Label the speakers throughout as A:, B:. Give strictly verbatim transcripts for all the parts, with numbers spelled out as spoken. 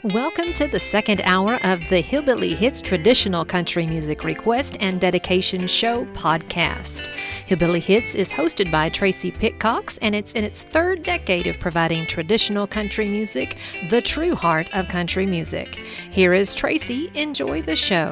A: Welcome to the second hour of the Hillbilly Hits Traditional Country Music Request and Dedication Show podcast. Hillbilly Hits is hosted by Tracy Pitcox, and it's in its third decade of providing traditional country music, the true heart of country music. Here is Tracy. Enjoy the show.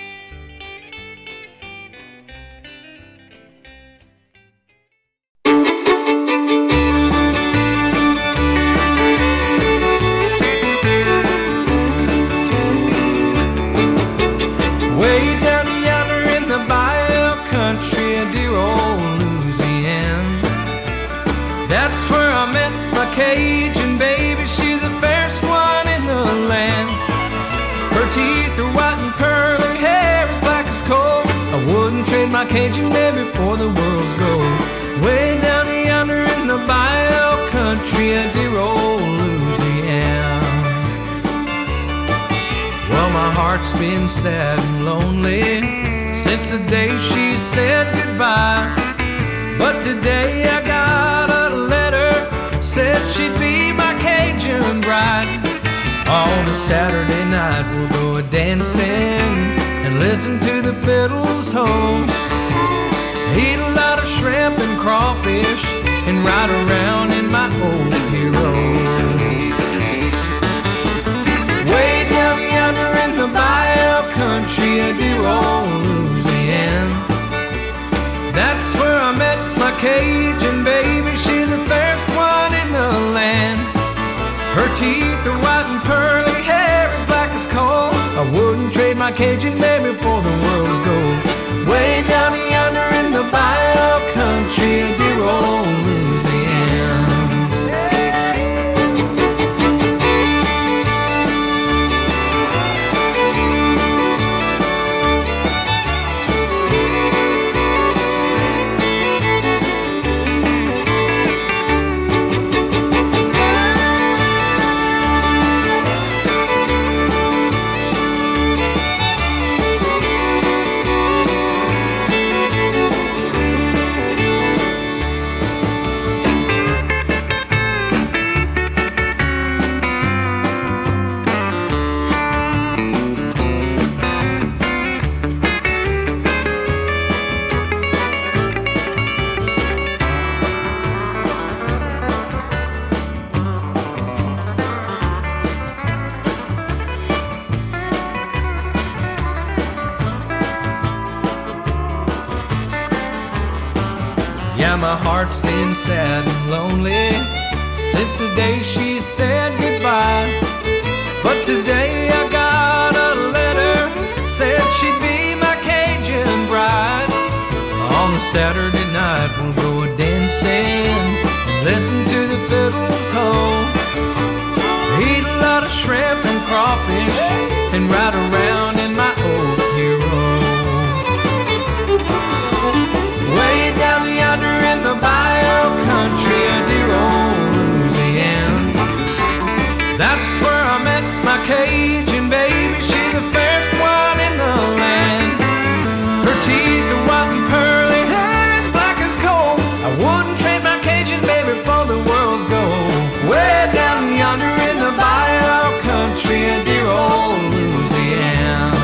B: Cajun baby, she's the fairest one in the land. Her teeth are white and curly, hair as black as coal. I wouldn't trade my Cajun baby for the world's gold. Way down yonder in the bayou country of dear old Louisiana. Well, my heart's been sad and lonely since the day she said goodbye. But today I got a letter, said she'd be my Cajun bride. On a Saturday night we'll go a-dancing and listen to the fiddles home. Eat a lot of shrimp and crawfish and ride around in my old hero. Way down yonder in the bayou country of dear old Louisiana. That's where I met my Cajun baby, she's the fairest one in the land. Her teeth are white and pearly, hair as black as coal. I wouldn't trade my Cajun baby for the world's gold. Way down yonder in the bayou country of dear old Louisiana. Yeah, my heart's been sad and lonely since the day she said goodbye. But today I got a letter, said she'd be my Cajun bride. On a Saturday night we'll go a-dancing and listen to the fiddles home. Eat a lot of shrimp and crawfish and ride around in my old hero. Way down yonder in the bayou country of dear old Louisiana. That's where I met my Cajun baby, she's the fairest one in the land. Her teeth are white and pearly, hair as black as coal. I wouldn't trade my Cajun baby for the world's gold. Way down yonder in the bayou country of dear old Louisiana.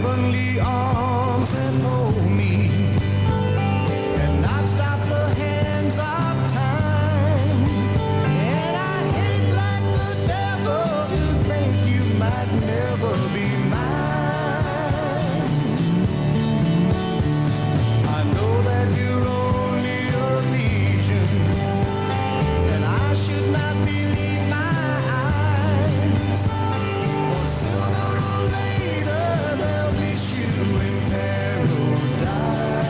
B: heavenly arms and hold me, and not stop the hands of time. And I hate like the devil to think you might never be mine. I know that you're only a vision, and I should not believe my eyes. For sooner or later they'll meet you in paradise.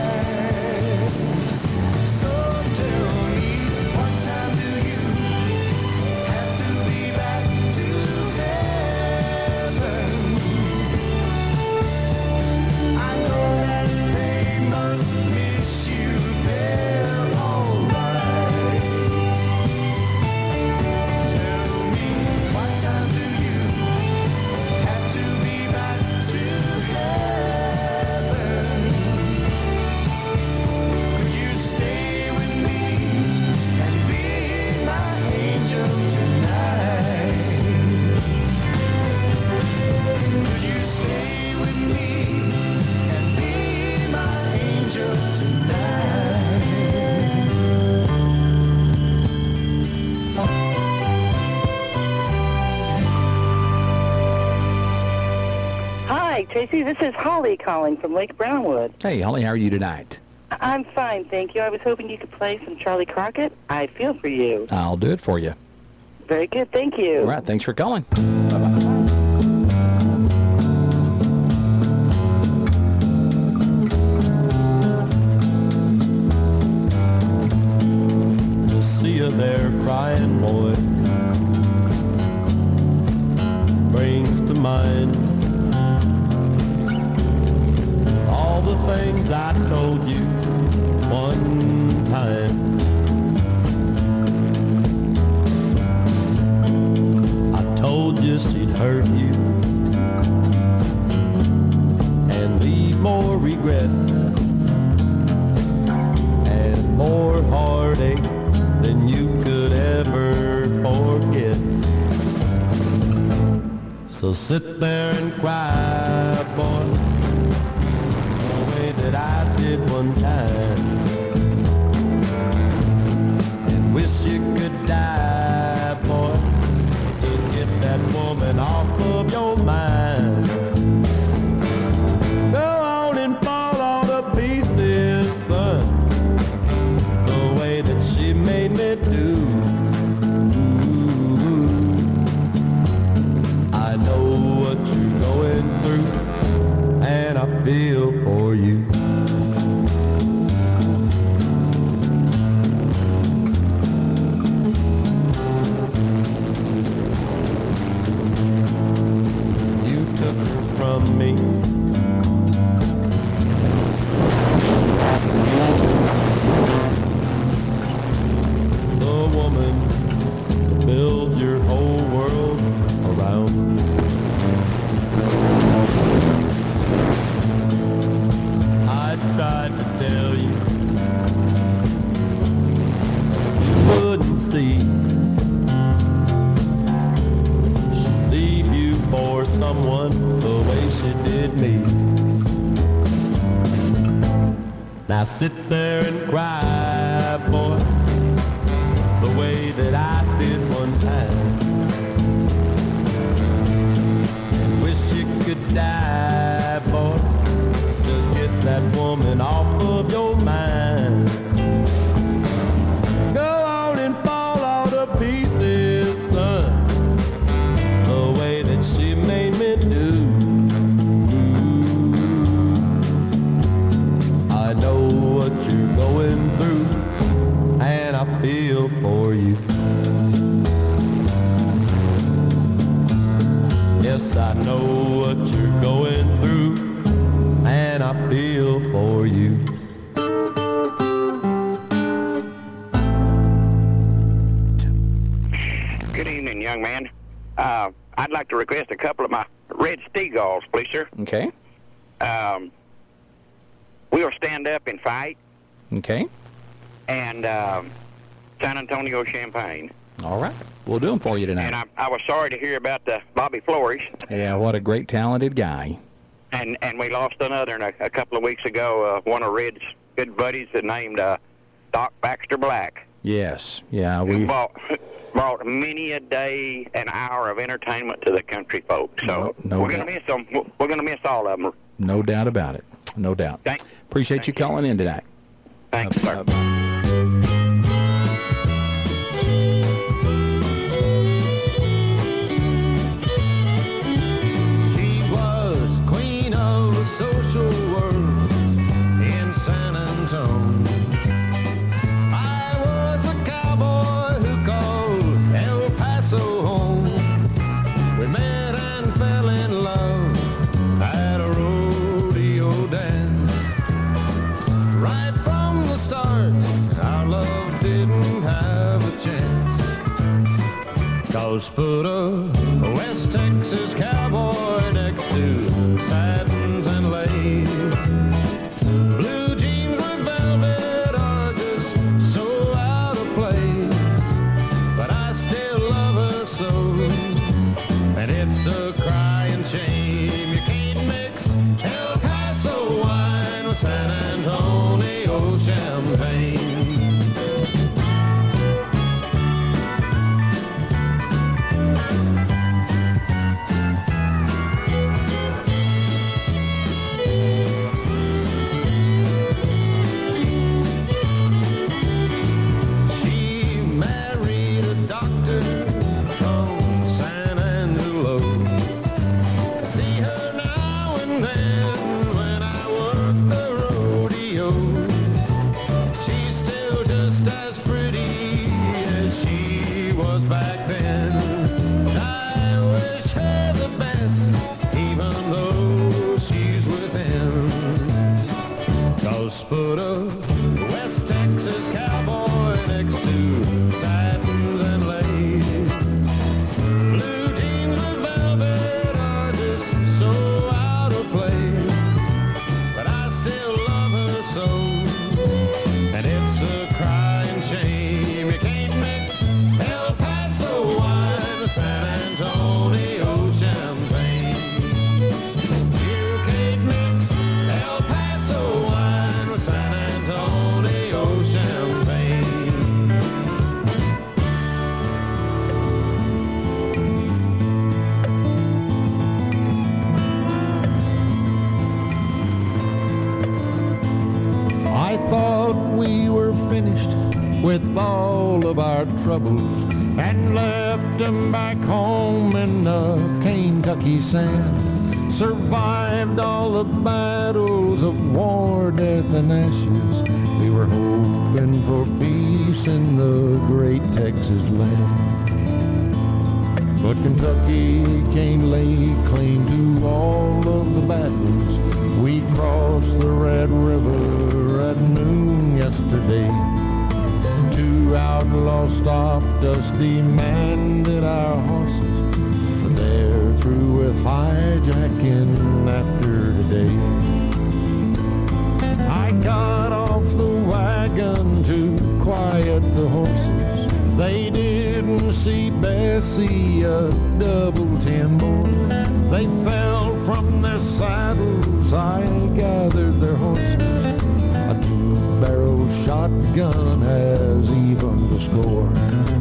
B: So tell me, what time do you have to be back to heaven? I know that they must miss you there, alright. Tell me, what time do you have to be back to heaven? Could you stay with me and be my angel tonight? Could you stay with me and be my angel tonight?
C: Hi, Tracy. This is Holly calling from Lake Brownwood.
D: Hey, Holly, how are you tonight?
C: I'm fine, thank you. I was hoping you could play some Charlie Crockett. I Feel for You.
D: I'll do it for you.
C: Very good, thank you.
D: All right, thanks for calling. Bye-bye.
B: To see you there crying, boy, brings to mind all the things I told you one time. I told you she'd hurt you and leave more regret and more heartache than you could ever forget. So sit there and cry, boy, the way that I did one time, and wish you could die, boy, to get that woman off of your mind. Go on and fall all to pieces, son, the way that she made me do. I know what you're going through, and I feel for you. You took her from me. The woman to build your whole world around. I tried to tell you, you wouldn't see. She'd leave you for someone the way she did me. Now sit there and cry, boy, the way that I did one time, and wish you could die, boy, to get that woman off of your mind. Go on and fall all to pieces, son, the way that she made me do. I know what you're going through, and I feel for you. Yes, I know what you're going through, and I feel for you.
E: Good evening, young man. Uh, I'd like to request a couple of my red Steagulls, please, sir.
D: Okay.
E: Um, we'll stand up and fight.
D: Okay.
E: And um, San Antonio Champagne.
D: All right. We'll do them for you tonight.
E: And I, I was sorry to hear about the Bobby Flores.
D: Yeah, what a great, talented guy.
E: and and we lost another a, a couple of weeks ago. Uh, one of Red's good buddies that named uh, Doc Baxter Black.
D: Yes, yeah, we
E: brought, brought many a day, an hour of entertainment to the country folks. So
D: no, no
E: we're going to miss them. We're going to miss all of them.
D: No doubt about it. No doubt.
E: Thank,
D: Appreciate
E: thank
D: you calling in tonight.
E: Thanks,
D: uh,
E: sir.
D: Uh,
F: Put a West Texas cowboy next to satins and lace. Blue jeans with velvet are just so out of place, but I still love her so, and it's a crying shame you can't mix El Paso wine with San Antonio champagne. Put a West Texas cowboy next to satins and lace. Blue jeans with velvet are just so out of place, but I still love her so, and it's a crying shame you can't mix El Paso wine with San Antonio champagne. You can't mix El Paso wine with San Antonio champagne.
G: I thought we were finished with all of our troubles and left them back home in the Kentucky sand. Survived all the battles of war, death, and ashes. We were hoping for peace in the great Texas land. But Kentucky can't lay claim to all of the battles. We crossed the Red River at noon yesterday. Two outlaws stopped us, demanded our horses. They're through with hijacking after today. I got off the wagon to quiet the horses. They didn't see Bessie, a double ten boy. They fell from their saddles, I gathered their horses. A two-barrel shotgun has even the score.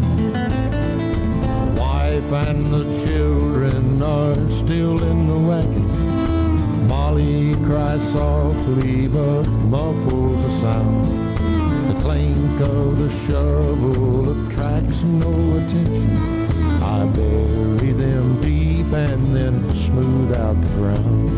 G: The wife and the children are still in the wagon. Molly cries softly but muffles a sound. The clank of the shovel attracts no attention. I bury them deep and then smooth out the ground.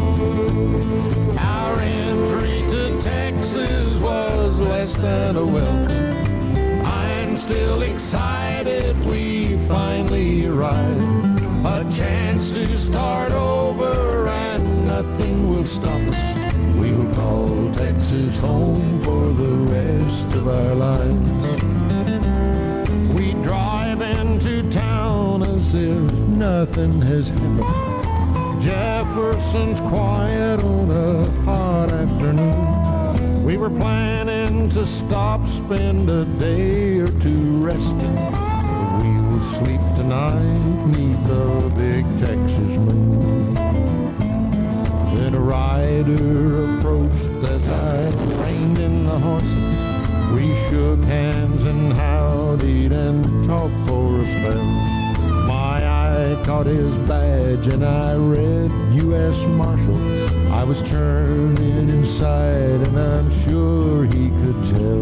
G: Our entry to Texas was less than a welcome. I'm still excited we finally arrived. A chance to start over and nothing will stop us. We'll call Texas home for the rest of our lives. We drive into town as if nothing has happened. Jefferson's quiet on a hot afternoon. We were planning to stop, spend a day or two resting. We will sleep tonight 'neath the big Texas moon. Then a rider approached as I reined in the horses. We shook hands and howdied and talked for a spell. My eye caught his badge and I read U S Marshal. I was churning inside and I'm sure he could tell.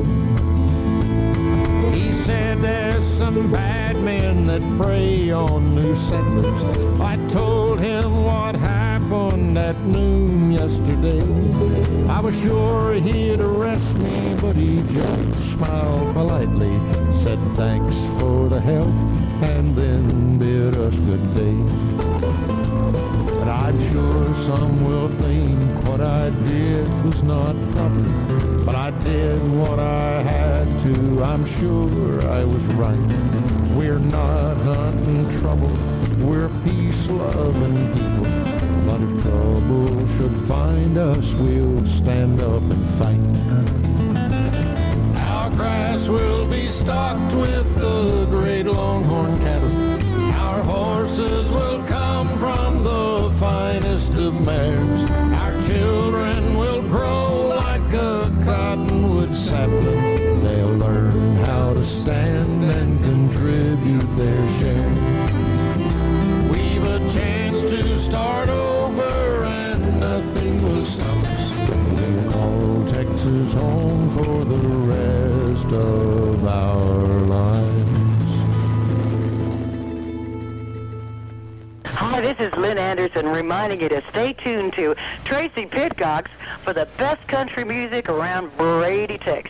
G: He said there's some bad men that prey on new settlers. I told him what happened at noon yesterday. I was sure he'd arrest me, but he just smiled politely, said thanks for the help, and then bid us good day. But I'm sure some will think what I did was not proper, but I did what I had to. I'm sure I was right. We're not hunting trouble, we're peace-loving people. But if trouble should find us, we'll stand up and fight. Our grass will be stocked with the great longhorn cattle. Our horses will come from the finest of mares. Our children will grow like a cottonwood sapling. They'll learn how to stand and contribute their share. We've a chance to start over and nothing will stop us. We'll call Texas home for the rest of our lives.
C: Hi, this is Lynn Anderson reminding you to stay tuned to Tracy Pitcox for the best country music around Brady, Texas.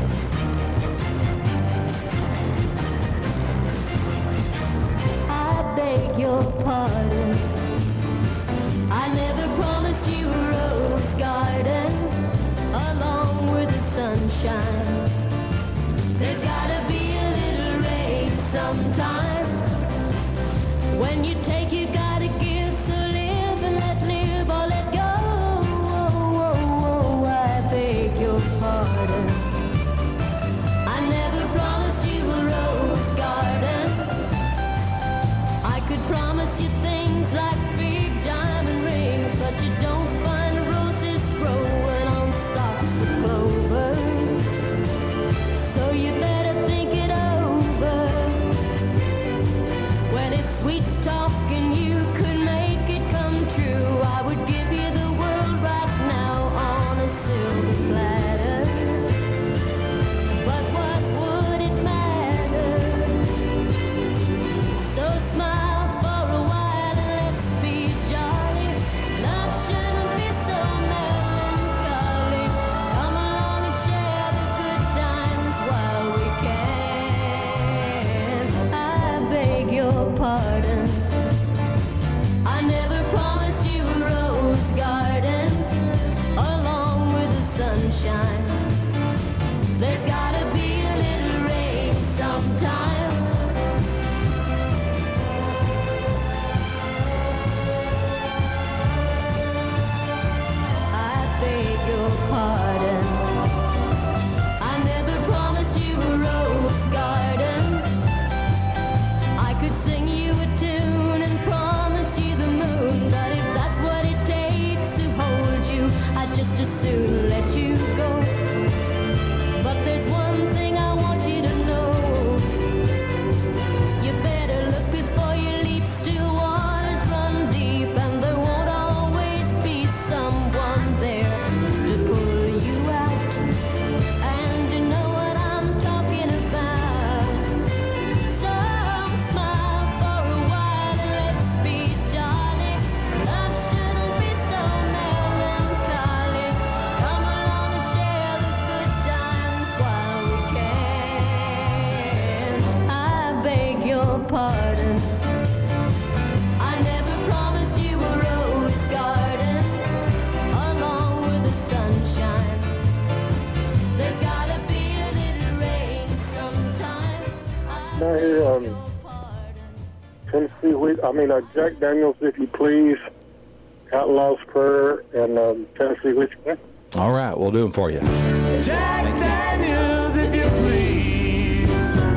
H: I beg your pardon. I never promised you a rose garden along with the sunshine. There's gotta be a little rain sometime. When you take, you gotta give, so live and let live or let go. Oh, oh, oh, I beg your pardon. I never promised you a rose garden. I could promise you things like big diamond rings, but you don't find roses growing on stalks of clover. So you better think it over. Well, if sweet talking you could make it come true, I would give you the world right now on a silver platter. But what would it matter? So smile for a while and let's be jolly. Love shouldn't be so melancholy. Come along and share the good times while we can. I beg your pardon. I never promised you a rose garden along with the sunshine. There's gotta be a little rain sometime. I beg your pardon. I never promised you a rose garden. I could sing you a tune and promise you the moon, but if that's what it takes to hold you, I'd just as soon let you go. But there's one thing I want you to know. You better look before you leap, still waters run deep, and there won't always be someone there to pull you out. And you know what I'm talking about. So smile for a while and let's be jolly. Love shouldn't be so melancholy. Come along and share the good times while we can. I beg your pardon. I never promised you a rose garden along with the sunshine. There's gotta be a little rain sometime. I
I: Now here, um,
H: beg your pardon.
I: Tennessee Whis- I mean, uh, Jack Daniels, if you please, Outlaw's Prayer, and um, Tennessee Whiskey.
D: All right, we'll do them for you.
B: Jack Daniels, if you please,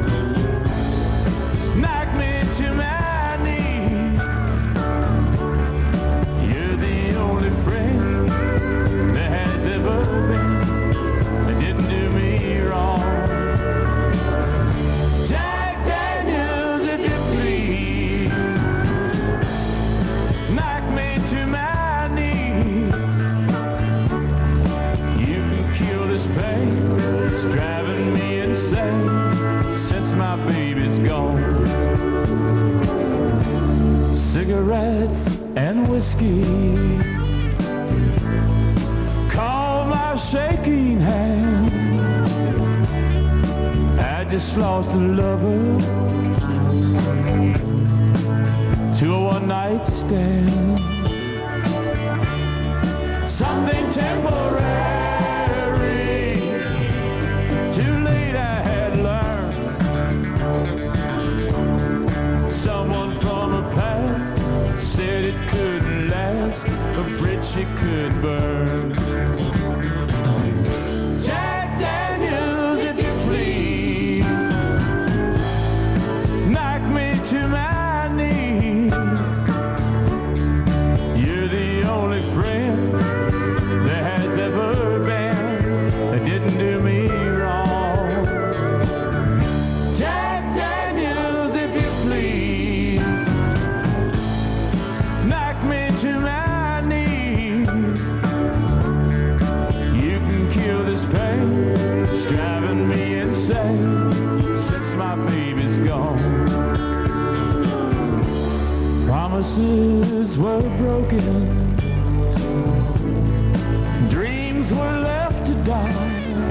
B: knock me to my knees. You're the only friend
G: whiskey. Call my shaking hand. I just lost a lover to a one-night stand. Something temporary, too late I had learned. Someone from the past said it couldn't last, a bridge she could burn. Jack Daniels, if you please, knock me to my knees. You're the only friend there has ever been that didn't do me wrong. Jack Daniels, if you please, knock me to my knees. You can kill this pain, it's driving me insane since my baby's gone. Promises were broken, dreams were left to die.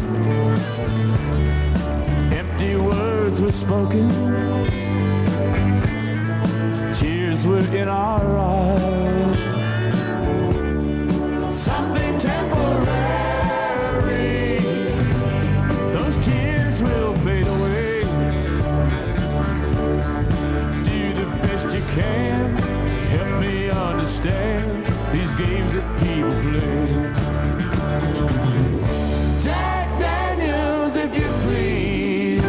G: Empty words were spoken, tears were in our eyes. Something temporary, those tears will fade away. Do the best you can, help me understand these games that people play. Jack Daniels, if you please,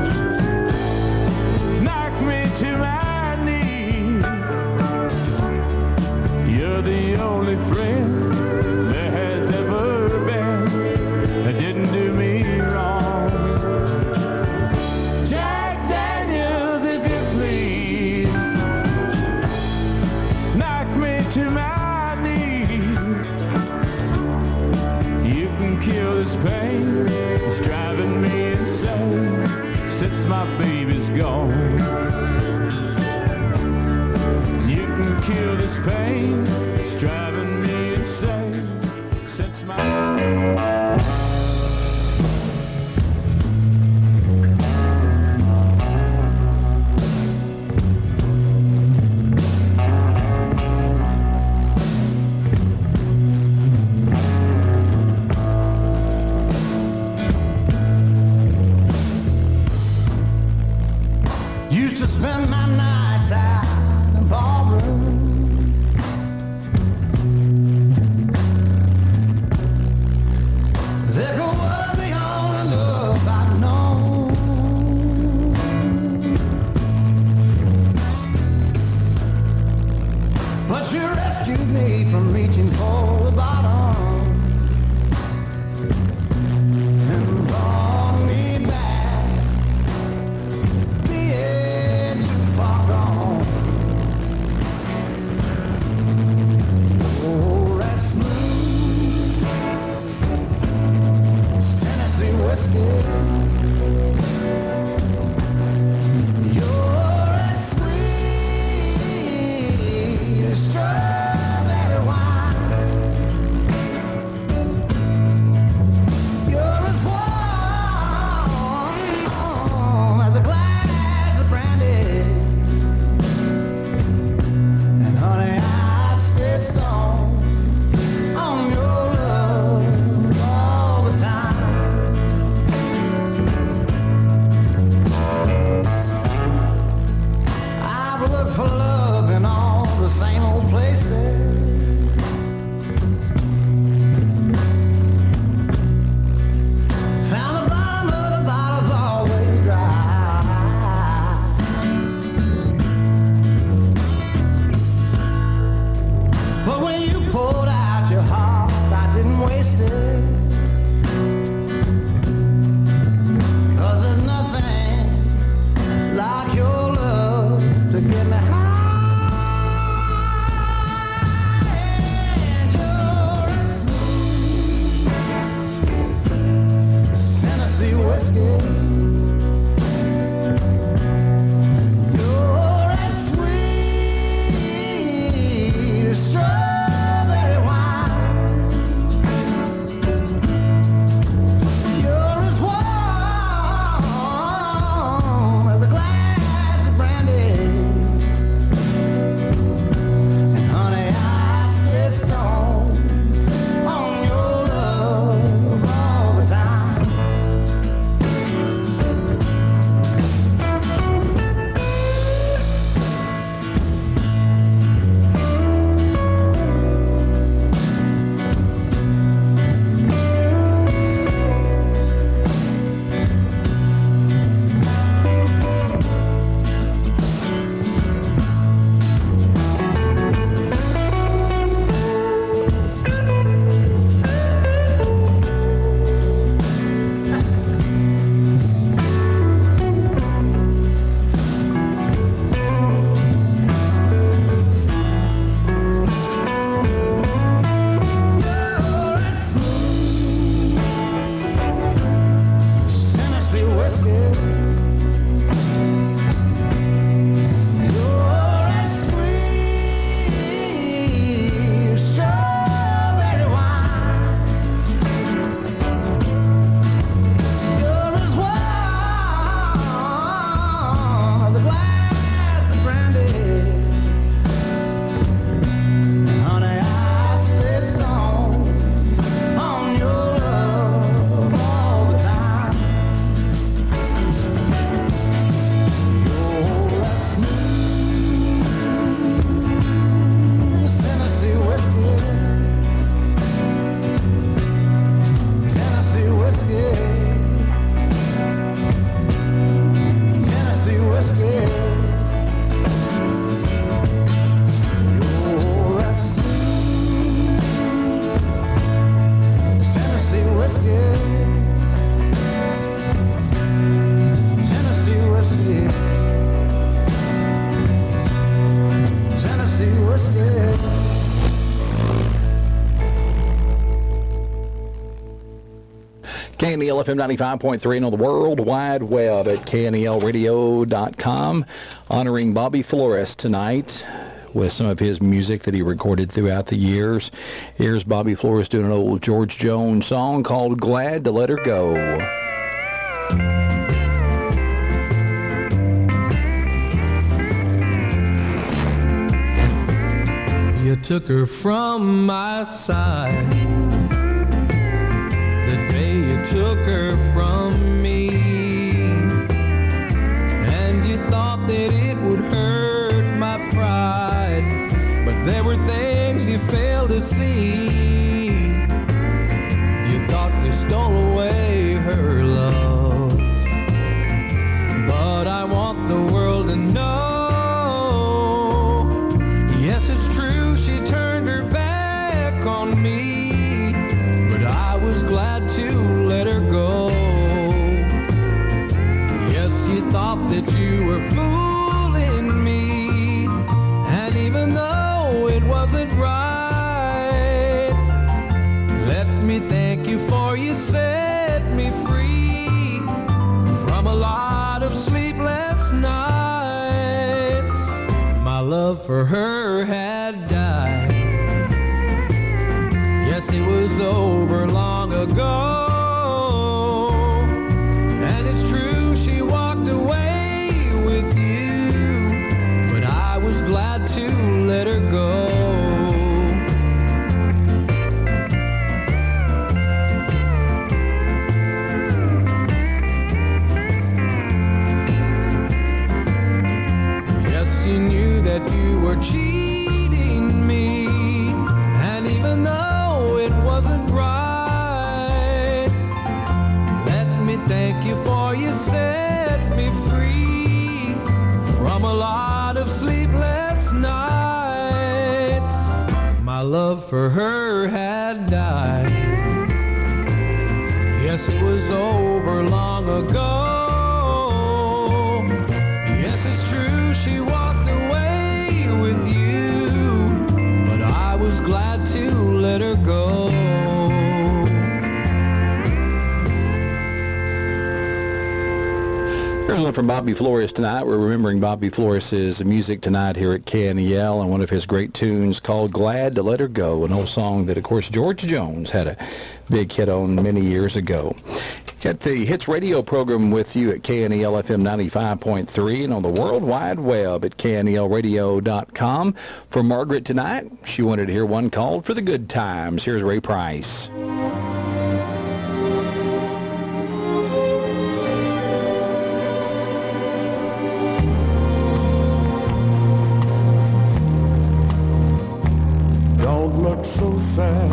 G: knock me to my knees. You're the only friend there has ever been that didn't do me wrong. Jack Daniels, if you please, knock me to my knees. You can kill this pain, it's driving me insane since my baby's gone. You can kill this pain, it's driving me insane since my... Used to spend my nights out in the ballroom,
D: K N E L F M ninety-five point three and on the World Wide Web at K N E L radio dot com. Honoring Bobby Flores tonight with some of his music that he recorded throughout the years. Here's Bobby Flores doing an old George Jones song called Glad to Let Her Go.
B: You took her from my side the day you took her from me, and you thought that it would hurt my pride, but there were things you failed to see. You thought you stole away her love, but I want the world to know. On me, but I was glad to let her go. Yes, you thought that you were fooling me, and even though it wasn't right, let me thank you for you set me free from a lot of sleepless nights. My love for her had died. Yes, it was over long ago, and it's true she walked away with you, but I was glad to let her go. Yes, you knew that you were cheating me, and even though wasn't right, let me thank you for you set me free from a lot of sleepless nights. My love for her had died. Yes, it was over long ago. Yes, it's true she walked away with you, but I was glad to let her go.
D: Here's one from Bobby Flores tonight. We're remembering Bobby Flores' music tonight here at K N E L, and one of his great tunes called Glad to Let Her Go, an old song that, of course, George Jones had a big hit on many years ago. Got the Hits Radio program with you at K N E L F M ninety-five point three and on the World Wide Web at K N E L radio dot com. For Margaret tonight, she wanted to hear one called For the Good Times. Here's Ray Price.
G: Don't look so sad.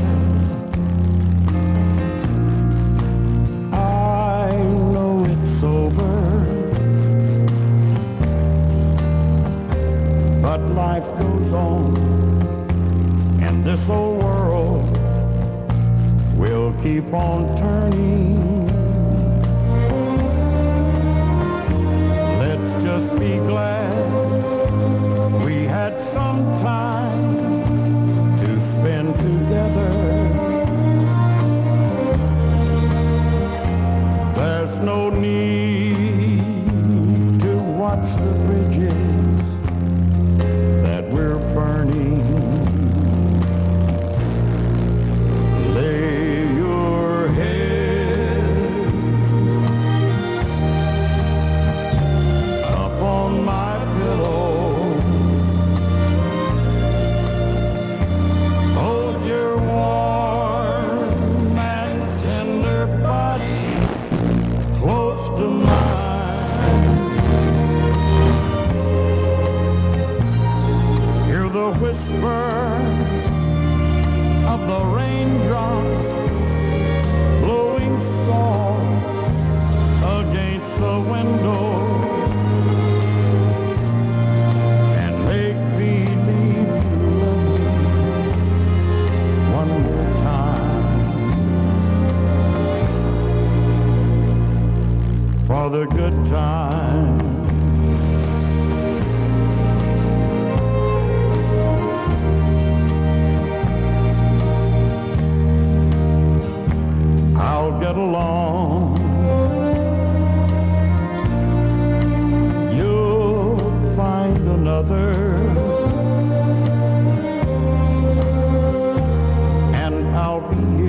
G: I know it's over, but life goes on, and this old world will keep on turning. Let's just be glad we had some time to spend together. There's no need to watch the bridges that we're burning. Lay your head up on my pillow. Hold your warm and tender body close to mine. Hear the whisper of the raindrops blowing soft against the window, and make believe you love me one more time. For the good time. I'll get along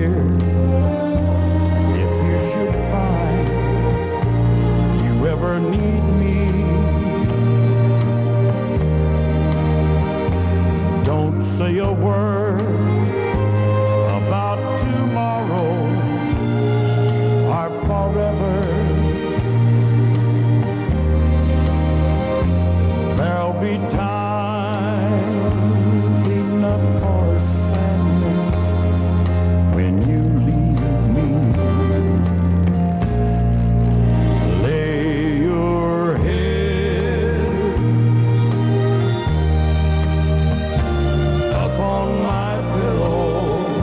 G: here. If you should find you ever need me, don't say a word about tomorrow or forever. There'll be time enough for sadness when you leave me. Lay your head upon my pillow.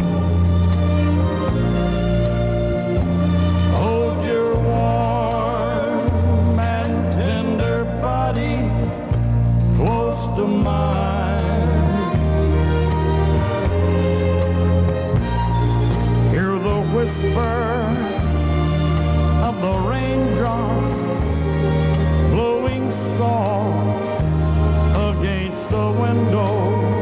G: Hold your warm and tender body close to mine. Hear the whisper of the raindrops blowing soft against the window,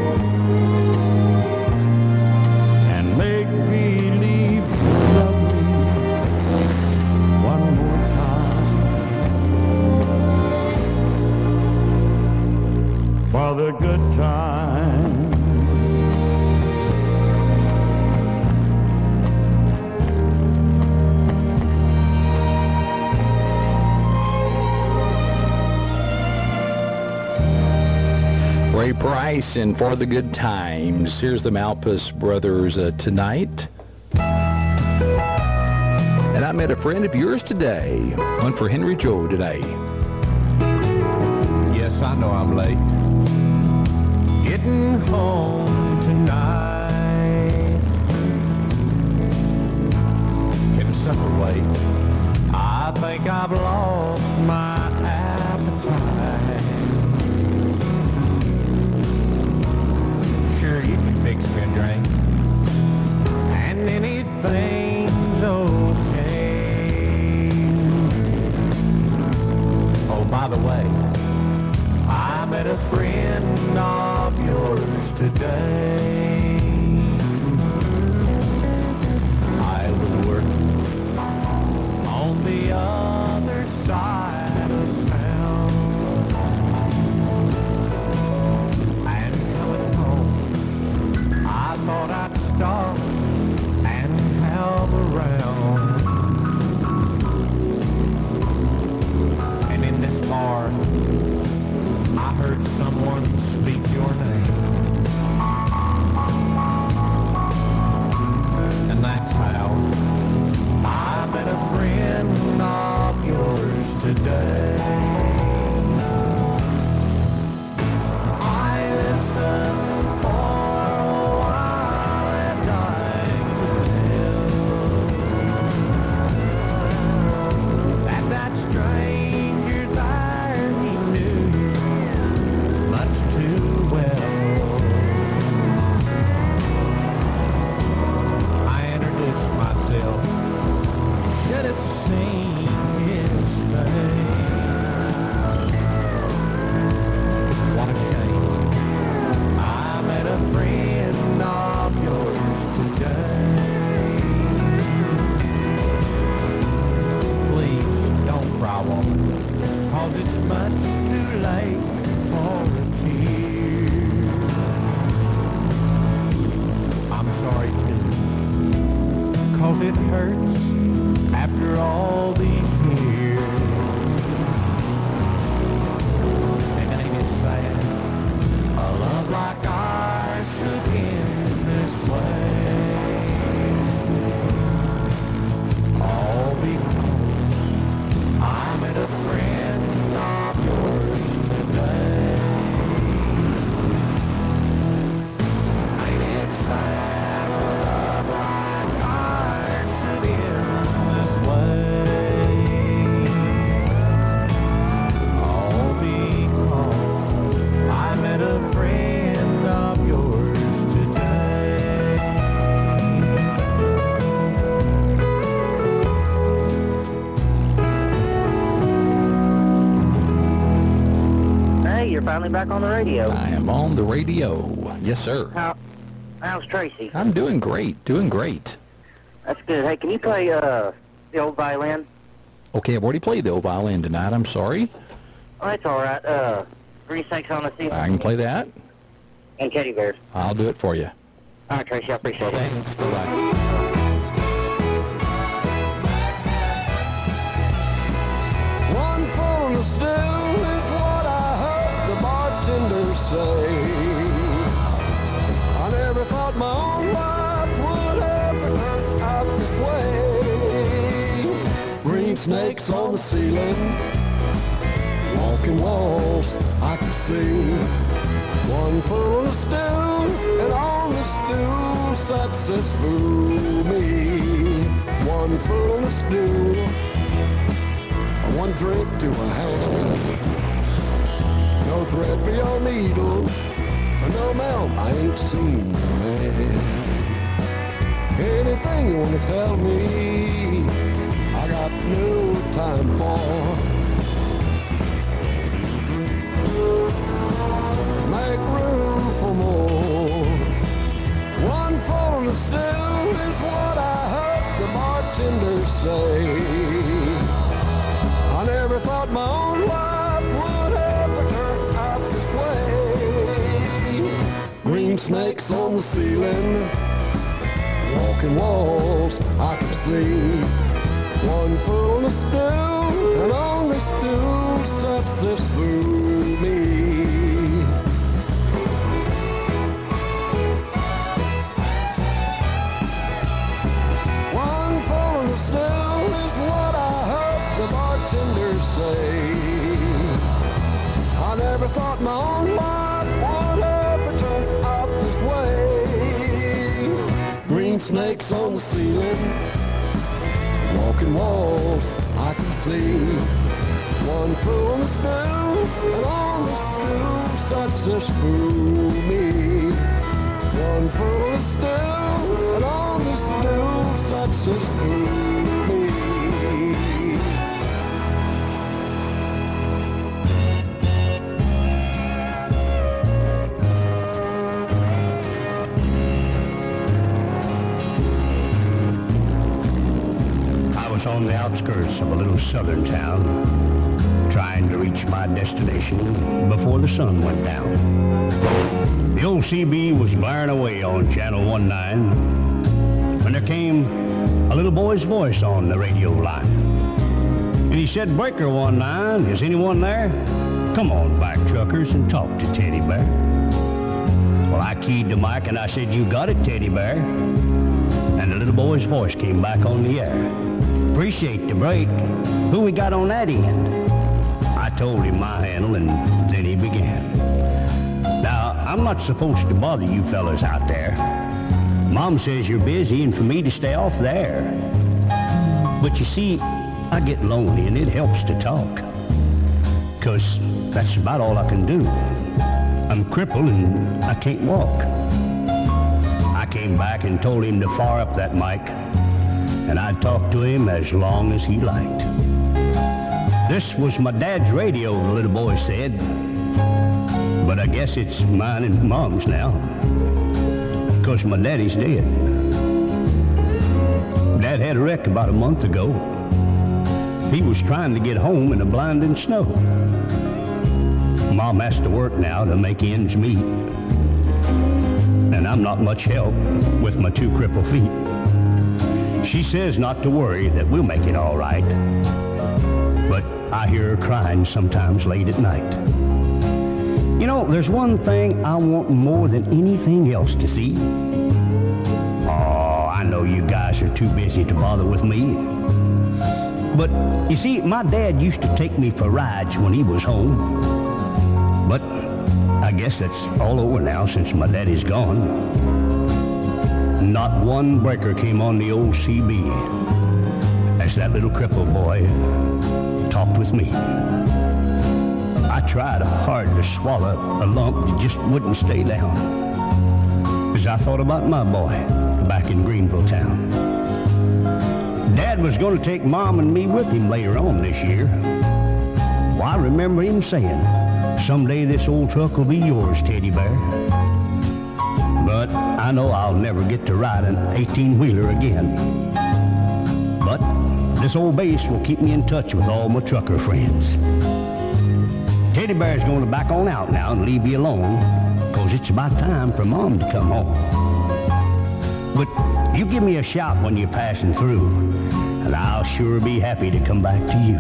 G: and make believe you love me one more time. For the good time.
D: Ray Price and For the Good Times. Here's the Malpas Brothers uh, tonight. And I met a friend of yours today. One for Henry Joe today.
F: Yes, I know I'm late. Getting home tonight. Can supper wait? I think I've lost my appetite. Sure, you can fix me a drink, and anything's okay. Oh, by the way, I met a friend of yours today. I was working on the other side of town, and coming home, I thought I'd stop and help around. And in this bar, I heard someone speak your name. And that's how I met a friend of yours today. I listened for a while and I could tell that that stranger there, he knew much too well. I introduced myself, should have seen his face. What a shame, I met a friend of yours today. Please don't cry, woman, 'cause it's much too late for a tear. I'm sorry too, 'cause it hurts after all these years. And ain't it sad, a love like ours should end this way. All because I met a friend of yours today. Ain't it sad, a love like ours should end this way. All because I met a friend of yours today.
C: Hey, you're finally back on the radio.
D: I am on the radio. Yes, sir.
C: How, how's Tracy?
D: I'm doing great. Doing great.
C: That's good. Hey, can you play uh, the old violin?
D: Okay, I've already played the old violin tonight. I'm sorry.
C: Oh, that's all right. Uh, Green Snakes on the Sea.
D: I can play that.
C: And Teddy Bears.
D: I'll do it for you.
C: All right, Tracy, I appreciate it.
D: Thanks. Bye-bye.
F: One full of stew is what I heard the bartender say. I never thought my own life would ever turn out this way. Green snakes on the ceiling, walking walls I could see. One full of stew, and on the stew sat this fool me. One full of stew, one drink to a hand. No thread for your needle, no mount I ain't seen the man. Anything you wanna tell me, I got no time for. Make room for more. One full of stew is what I heard the bartender say. I never thought my own life would ever turn out this way. Green snakes on the ceiling, walking walls I could see. One full of stew, and on the stew sets this food me. One full of stew is what I heard the bartender say. I never thought my own life would ever turn out this way. Green snakes on the ceiling, walking walls I can see. One full of stew, and on the stew sets this fool me. One full of stew, and on the stew sets this fool me.
J: I was on the outskirts of a little southern town, trying to reach my destination before the sun went down. The old C B was blaring away on Channel one nine when there came a little boy's voice on the radio line. And he said, "Breaker one nine, is anyone there? Come on back, truckers, and talk to Teddy Bear." Well, I keyed the mic and I said, "You got it, Teddy Bear." And the little boy's voice came back on the air. "Appreciate the break. Who we got on that end?" I told him my handle, and then he began. "Now, I'm not supposed to bother you fellas out there. Mom says you're busy and for me to stay off the air. But you see, I get lonely and it helps to talk. 'Cause that's about all I can do. I'm crippled and I can't walk." I came back and told him to fire up that mic, and I'd talk to him as long as he liked. "This was my dad's radio," the little boy said. "But I guess it's mine and Mom's now, 'cause my daddy's dead. Dad had a wreck about a month ago. He was trying to get home in the blinding snow. Mom has to work now to make ends meet, and I'm not much help with my two crippled feet. She says not to worry, that we'll make it all right. But I hear her crying sometimes late at night. You know, there's one thing I want more than anything else to see. Oh, I know you guys are too busy to bother with me. But, you see, my dad used to take me for rides when he was home. But I guess that's all over now since my daddy's gone. Not one breaker came on the old C B as that little crippled boy talked with me. I tried hard to swallow a lump that just wouldn't stay down, as I thought about my boy back in Greenville town. Dad was going to take Mom and me with him later on this year. Well, I remember him saying, "Someday this old truck will be yours, Teddy Bear." But I know I'll never get to ride an eighteen-wheeler again. But this old bass will keep me in touch with all my trucker friends. Teddy Bear's going to back on out now and leave you alone, because it's about time for Mom to come home. But you give me a shout when you're passing through, and I'll sure be happy to come back to you.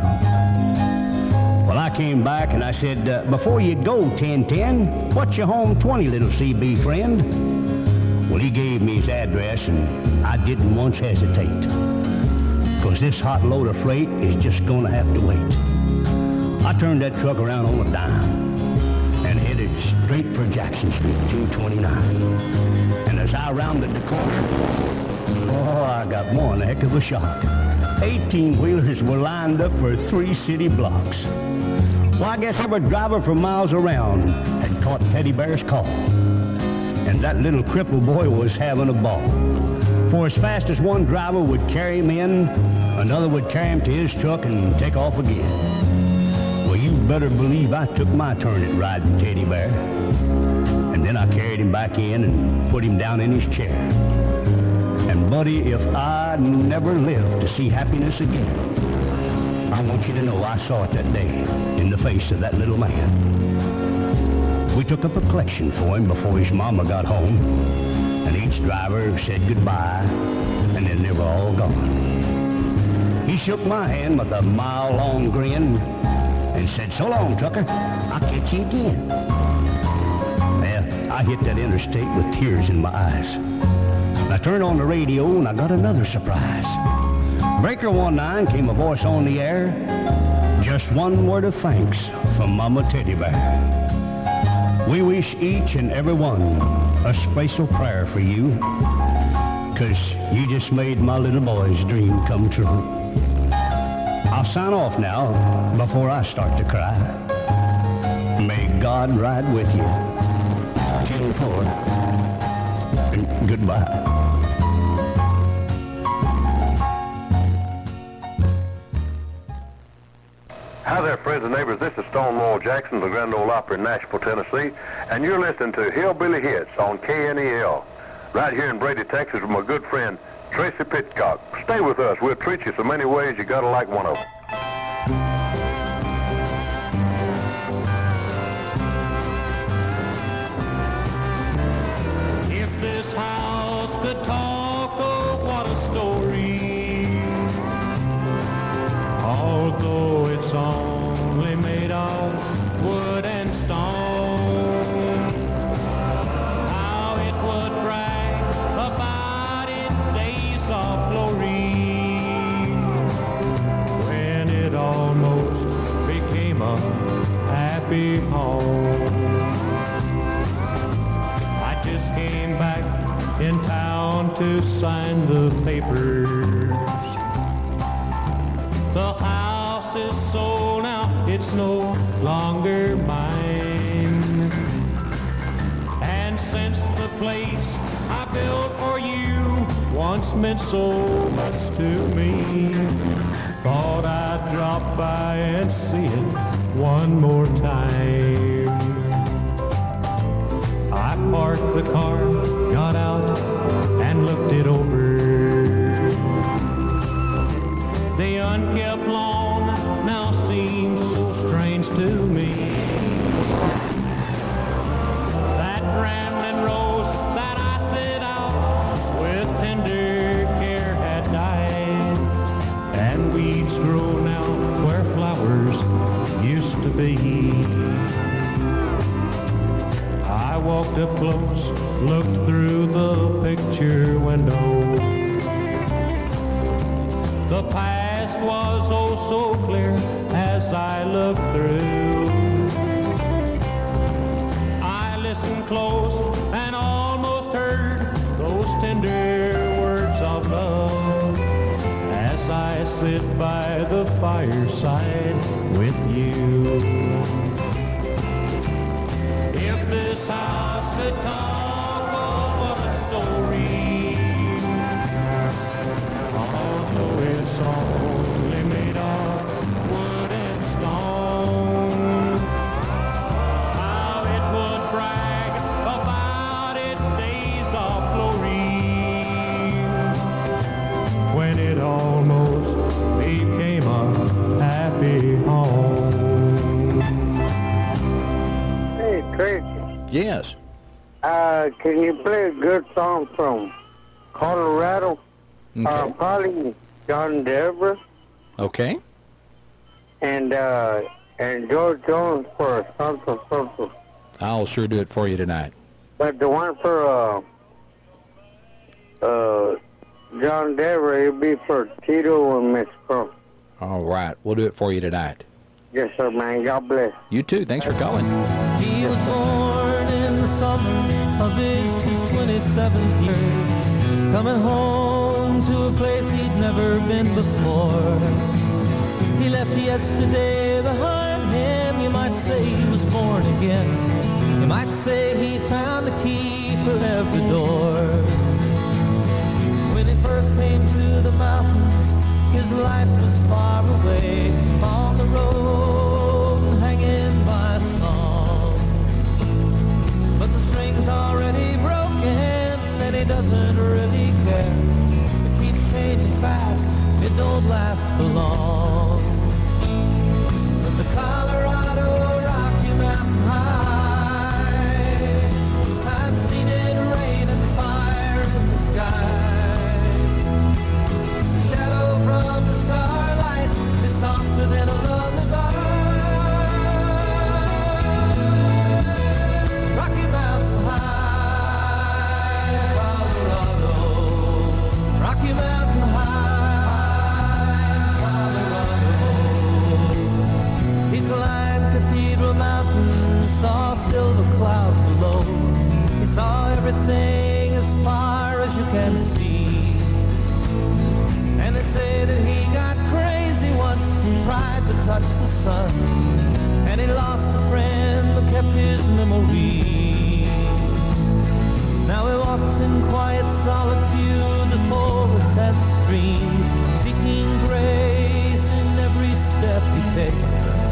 J: Well, I came back and I said, uh, before you go, ten ten, what's your home twenty, little C B friend? Well, he gave me his address, and I didn't once hesitate, because this hot load of freight is just going to have to wait. I turned that truck around on a dime and headed straight for Jackson Street, two twenty-nine. And as I rounded the corner, oh, I got one heck of a shock. eighteen-wheelers were lined up for three city blocks. Well, I guess every driver for miles around had caught Teddy Bear's call. And that little cripple boy was having a ball. For as fast as one driver would carry him in, another would carry him to his truck and take off again. Well, you better believe I took my turn at riding Teddy Bear. And then I carried him back in and put him down in his chair. And buddy, if I never live to see happiness again, I want you to know I saw it that day in the face of that little man. We took up a collection for him before his mama got home, and each driver said goodbye, and then they were all gone. He shook my hand with a mile-long grin and said, "So long, trucker, I'll catch you again." Well, I hit that interstate with tears in my eyes. I turned on the radio and I got another surprise. Breaker one nine came a voice on the air. Just one word of thanks from Mama Teddy Bear. We wish each and every one a special prayer for you, 'cause you just made my little boy's dream come true. I'll sign off now before I start to cry. May God ride with you. ten four. And goodbye.
K: Hi there, friends and neighbors. This is Stonewall Jackson of the Grand Ole Opry in Nashville, Tennessee, and you're listening to Hillbilly Hits on K N E L, right here in Brady, Texas, with my good friend Tracy Pitcock. Stay with us. We'll treat you so many ways you gotta like one of them.
F: If this house could talk, oh, what a story. Although it's only made of wood and stone, how it would brag about its days of glory, when it almost became a happy home. I just came back in town to sign the papers. The house is sold now, it's no longer mine. And since the place I built for you once meant so much to me, thought I'd drop by and see it one more time. I parked the car, got out, and looked it over. The unkept lawn now seems so strange to me. That rambling rose that I set out with tender care had died, and weeds grow now where flowers used to be. I walked up close, looked through the picture window. The past was oh so clear as I looked through. I listened close and almost heard those tender words of love as I sit by the fireside with you. If this house could talk, oh, what a story. Although it's only made of wood and stone, how it would brag about its days
D: Yes.
L: Uh, can you play a good song from Colorado?
D: Okay.
L: Uh, probably John Denver
D: Okay.
L: and uh, and George Jones for something something.
D: I'll sure do it for you tonight.
L: But the one for uh, uh, John Denver, it'll be for Tito and Miss Crump.
D: All right. We'll do it for you tonight.
L: Yes, sir, man. God bless.
D: You too. Thanks for calling.
B: He was born in the summer of his twenty-seventh year, coming home to a place he'd never been before. He left yesterday behind him. You might say he was born again. You might say he found the key for every door. When he first came to the mountains, his life was far away on the road, hanging by a song. But the string's already broken, and he doesn't really care. It keeps changing fast, it don't last for long. But the Colorado Rocky Mountain High, I've seen it rain and fire in the sky. The shadow from the starlight is softer than a lullaby. Rocky Mountain High, Colorado. Rocky Mountain High, Colorado. He climbed Cathedral Mountain, saw silver clouds below. He saw everything as far as you can see. And they say that he got crazy once and tried to touch the sun. And he lost a friend but kept his memory. Now he walks in quiet solitude, the forests and the streams, seeking grace in every step he takes.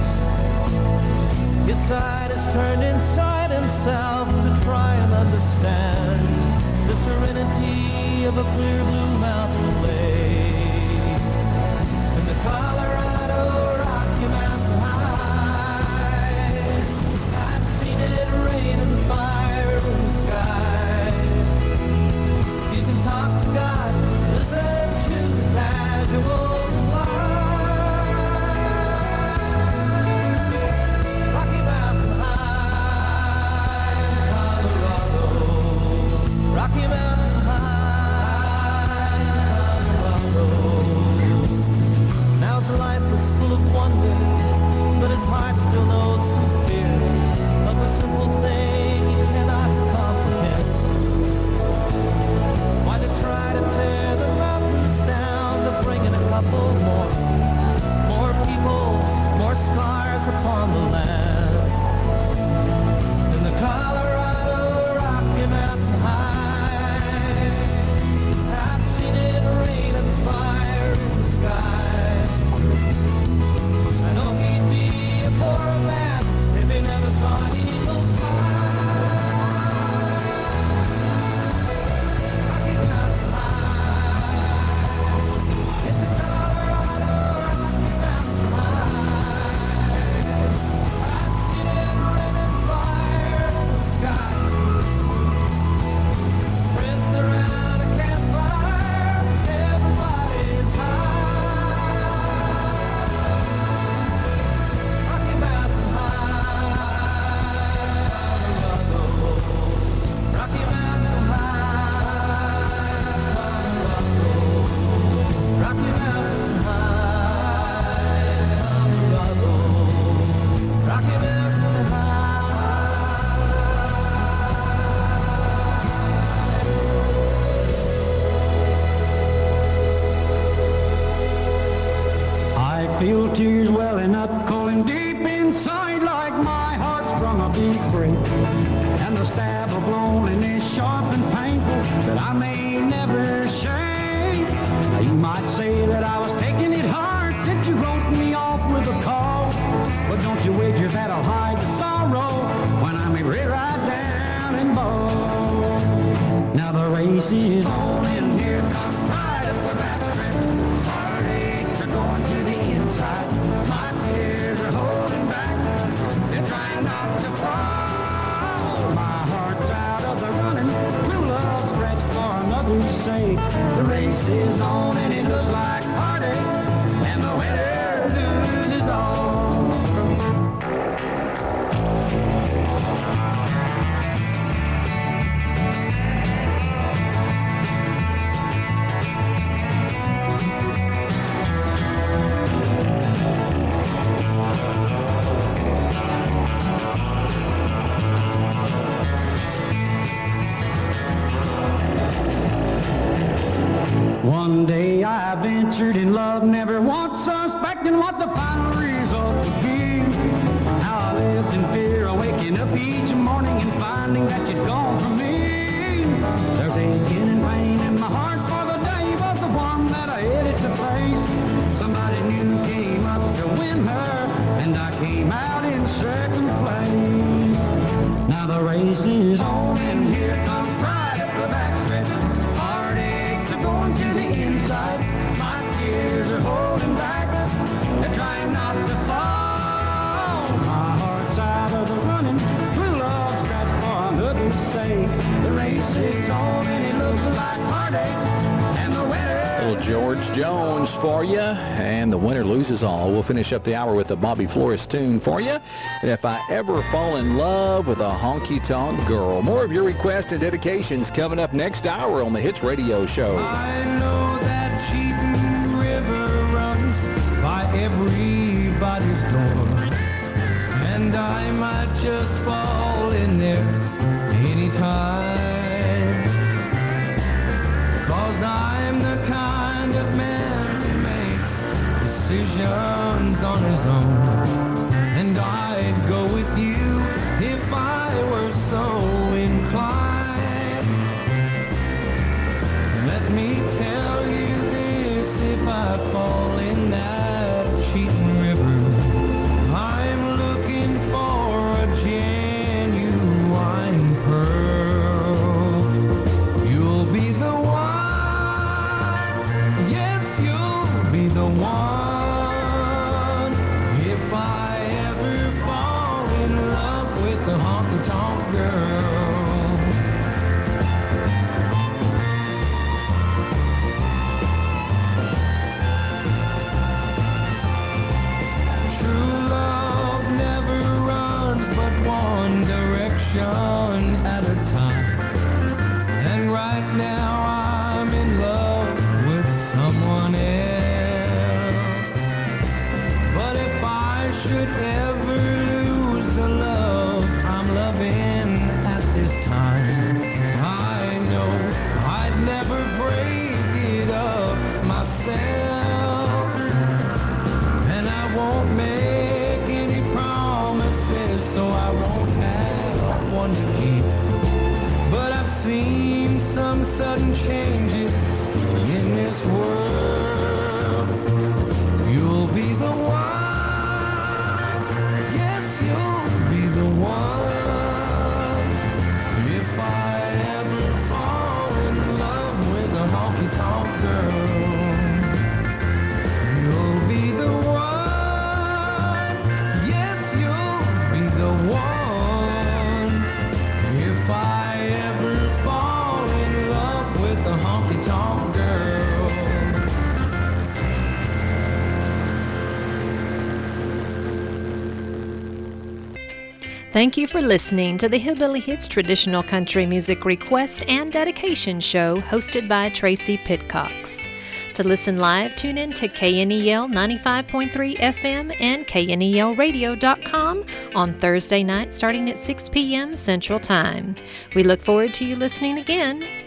B: His side is turned inside himself to try and understand the serenity of a clear blue mountain lake. And the Colorado Rocky Mountain High, I've seen it rain and fire in the sky. You can talk to God, listen to the casual fly. Rocky Mountain High, Colorado. Rocky Mountain High, Colorado. Now his life is full of wonder, but his heart still knows some fear of a simple thing he cannot comprehend. Why they try to tear the mountains down to bring in a couple more, more people, more scars upon the land. In the Colorado Rocky Mountain High, I've seen it rain and fire in the sky. I know he'd be a poor man if he never saw an eagle fly. Rocky Mountain High, it's the Colorado Rocky Mountain High. I've seen it rain and fire in the sky. Friends around a campfire, everybody's high. Rocky Mountain High, Colorado. Rocky Mountain High, Colorado. Rocky Mountain High, Colorado. Rocky Mountain High.
M: I feel tears welling up, calling deep inside like my heart's sprung a big break. And the stab of loneliness sharp and painful that I may never shake. Now you might say that I was taking it hard since you wrote me off with a call. But don't you wager that I'll hide the sorrow when I'm ready right down and bald. Now the race is on and here comes pride of the backstretch. Heartaches are going to the inside. My tears are holding back. They're trying not to fall. My race is on and it looks like heartaches, and the winner loses all. One day I ventured in love, never once suspecting what the final result would be. Now I lived in fear of waking up each morning and finding that you'd gone from me. There's aching and pain in my heart for the day was the one that I headed to face. Somebody new came up to win her, and I came out in second place. Now the race is on, and here comes pride at the backstretch. Going to the inside, my tears are holding back. They're trying not to fall. My heart's out of the running. True love scratch for I'm looking to say the race is on and it looks like heartaches, and the winner.
D: Little George Jones for you, and the winner loses all. We'll finish up the hour with a Bobby Flores tune for you. And if I ever fall in love with a honky-tonk girl. More of your requests and dedications coming up next hour on the Hits Radio Show.
B: I know that Cheatin' River runs by everybody's door, and I might just fall in there anytime, 'cause I'm the kind of man who makes decisions on his own, and I'd go with you if I were so inclined. Let me tell you this, if I fall in that cheating river, I'm looking for a genuine pearl. You'll be the one, yes, you'll be the one, if I ever fall in love with a honky-tonk girl. At a time, and right now I'm in love with someone else. But if I should ever lose the love I'm loving at this time, I know I'd never break it up myself, and I won't make any promises, so I won't have one to keep. But I've seen some sudden changes in this world. You'll be the one, yes, you'll be the one, if I ever fall in love with a honky-tonk girl. You'll be the one, yes, you'll be the one, if I ever fall in love with a honky-tonk girl.
A: Thank you for listening to the Hillbilly Hits Traditional Country Music Request and Dedication Show hosted by Tracy Pitcox. To listen live, tune in to K N E L ninety-five point three F M and K N E L radio dot com on Thursday night starting at six p.m. Central Time. We look forward to you listening again.